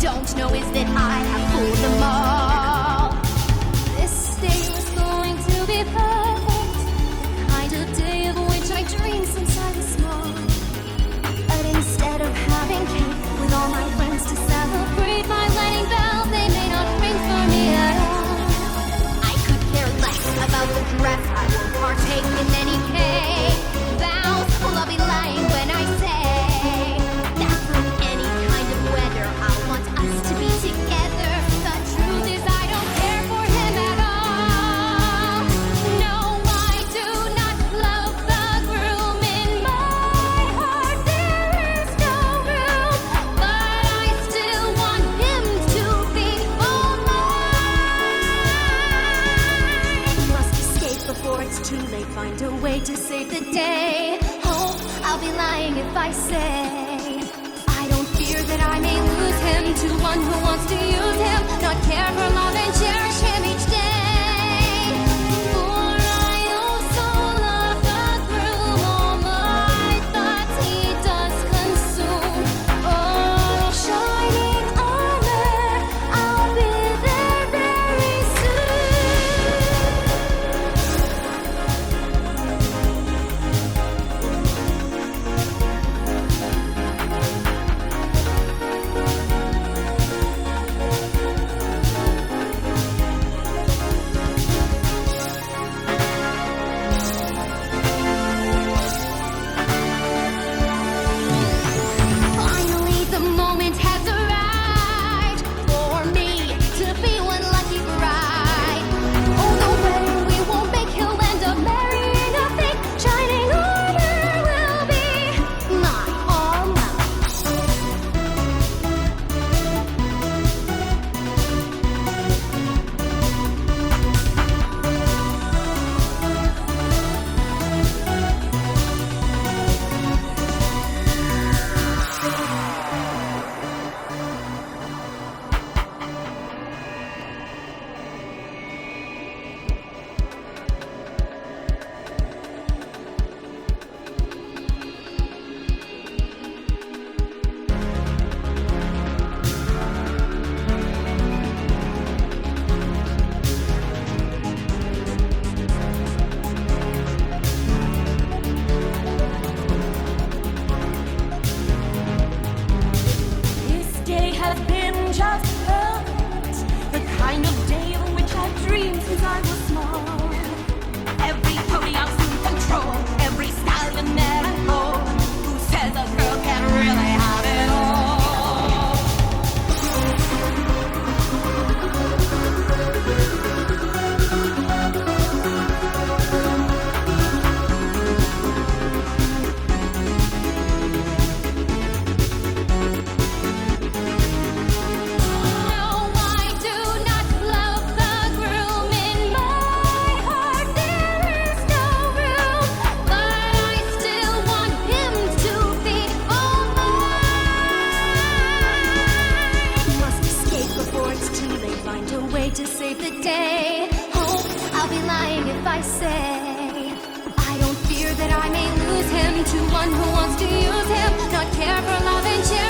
don't know is that I have fooled them all. This day was going to be perfect, the kind of day of which I dreamed since I was small. But instead of having cake with all my friends to celebrate my wedding bells, they may not ring for me at all. I could care less about the dress, I won't partake in any cake. Vows, well, I'll be lying when I say that through any kind of weather I want us to be together. The truth is I don't care for him at all. No, I do not love the groom. In my heart there is no room, but I still want him to be all mine. Must escape before it's too late, find a way to save the day. Oh, I'll be lying if I say I don't fear that I may lose him to one who wants to use him, not care for love and cherish him each day. For I also love the groom, all my thoughts he does consume. Oh, shining armor, I'll be there very soon. Finally, the moment has arrived for me to be one lucky bride. Oh, the wedding we won't make, he'll end up marrying a fake. Shining armor will be mine, all mine. This day has been just perfect, the kind of day of which I've dreamed since I was small. Every pony I'm in control, every stallion that I hold. Who says a girl can really have it all? No, I do not love the groom. In my heart there is no room, but I still want him to be all mine. Must escape before it's too late, find a way to save the day. Oh, I'll be lying if I say I don't fear that I may lose him to one who wants to use him, not care for love and charity.